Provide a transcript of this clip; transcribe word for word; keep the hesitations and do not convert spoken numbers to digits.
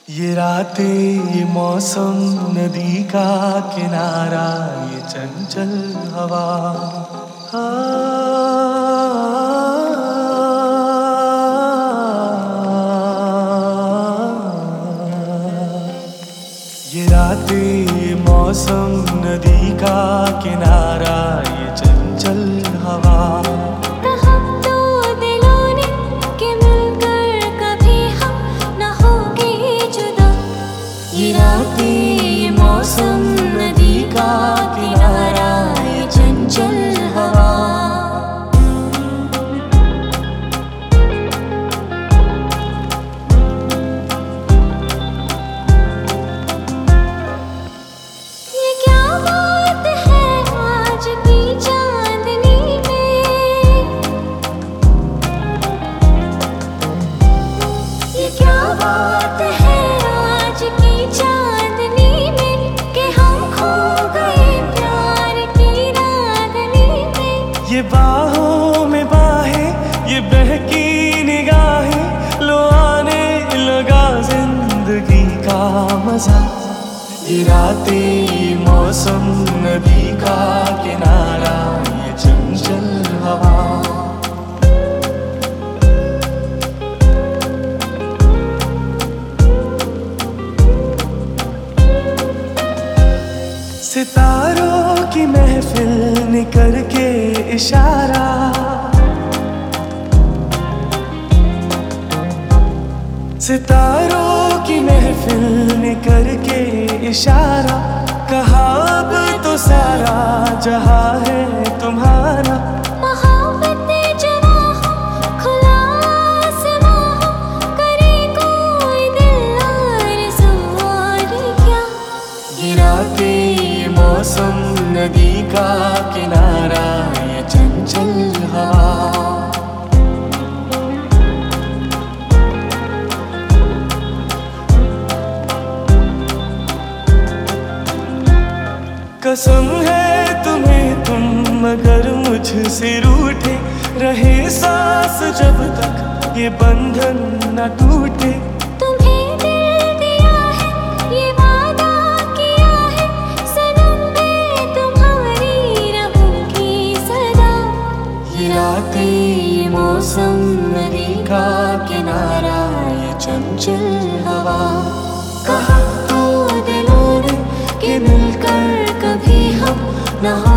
ये रातें, ये मौसम, नदी का किनारा, ये चंचल हवा। ये रातें, ये मौसम, नदी का किनारा, ये चंचल हवा। ये रातें, ये मौसम, नदी का किनारा, ये चंचल हवा। ये क्या बात है आज की चांदनी में, ये क्या बात है आज की चांदनी में कि हम खो गए प्यार की रागनी में। ये बाहों में बाहें, ये बहकी निगाहें, लो आने लगा जिंदगी का मजा। ये रातें, ये मौसम, नदी का किनारा, ये चंचल हवा। सितारों की महफिल ने करके इशारा, सितारों की महफिल ने करके इशारा, कहा अब तो सारा जहां है तुम्हारा। मोहब्बतें जवां हो, खुला आसमां हो, करे कोई दिल आरज़ू और क्या। ये रातें, ये मौसम, नदी का किनारा, ये चंचल हवा। कसम है तुम्हें तुम मगर मुझसे रूठे रहे, सांस जब तक ये बंधन न टूटे। तुम्हें दिल दिया है, ये वादा किया है, सनम मैं तुम्हारी रहूंगी सदा। ये रातें, ये मौसम, नदी का किनारा, ये चंचल हवा। कहा तो दिलों ने कि मिलकर कभी हम न हो